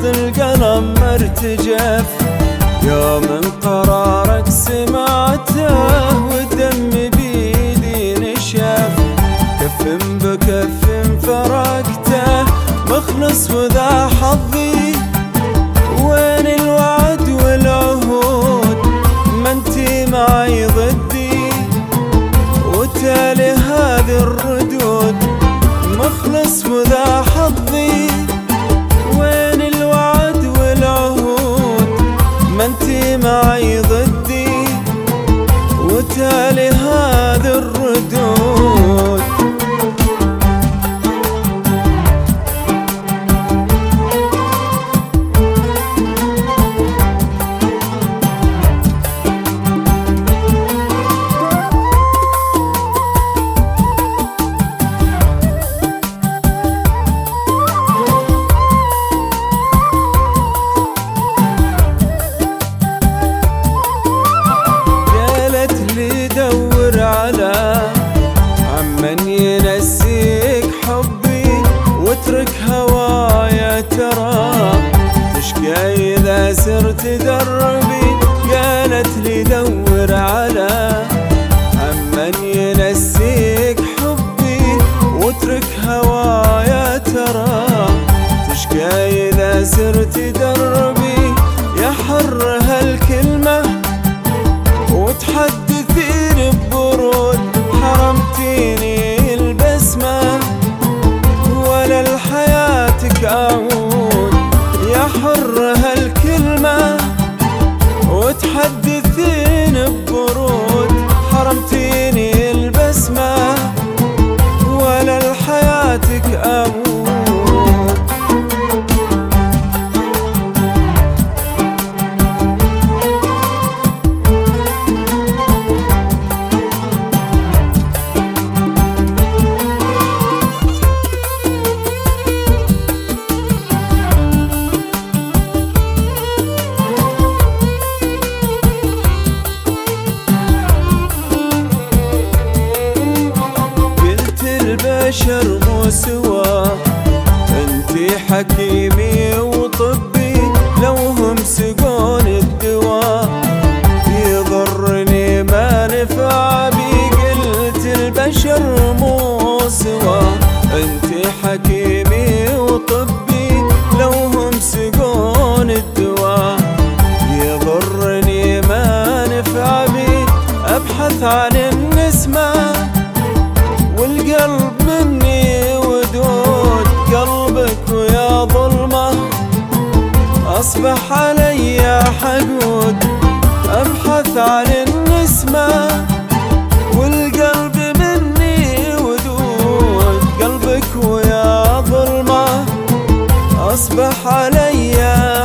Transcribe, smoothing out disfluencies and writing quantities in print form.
خط القلم مرتجف، يوم قرارك سمعته والدم بيدي نشف، كف بكف فرقته مخلص وذا حظي، وين الوعد والعهود ما انتي معي ضدي، وتالي هذه الردود مخلص وذا حظي، وين الوعد والعهود ما انتي معي ضدي، وتالي هذه الردود. عمن ينسيك حبي واترك هوايا ترى، تشكى إذا سرت دربي، قالت لي دور على عمن ينسيك حبي واترك هوايا ترى، تشكى إذا سرت دربي، يا حر هالكلمة وتحدثيني ببرود، حرمتيني البسمة ولا لحياتك أعود، يا حر هالكلمة وتحدثيني ببرود، حرمتيني البسمة ولا لحياتك أعود. البشر مو سوا، انتي حكيمي وطبي، لو هم سقون الدواء يضرني ما نفع بي، قلت البشر مو سوا، انتي حكيمي وطبي، لو هم سقون الدواء يضرني ما نفع بي، ابحث عن النسمة والقلب مني ودود، قلبك ويا ظلمه أصبح علي حقود، أبحث عن النسمة والقلب مني ودود، قلبك ويا ظلمه أصبح علي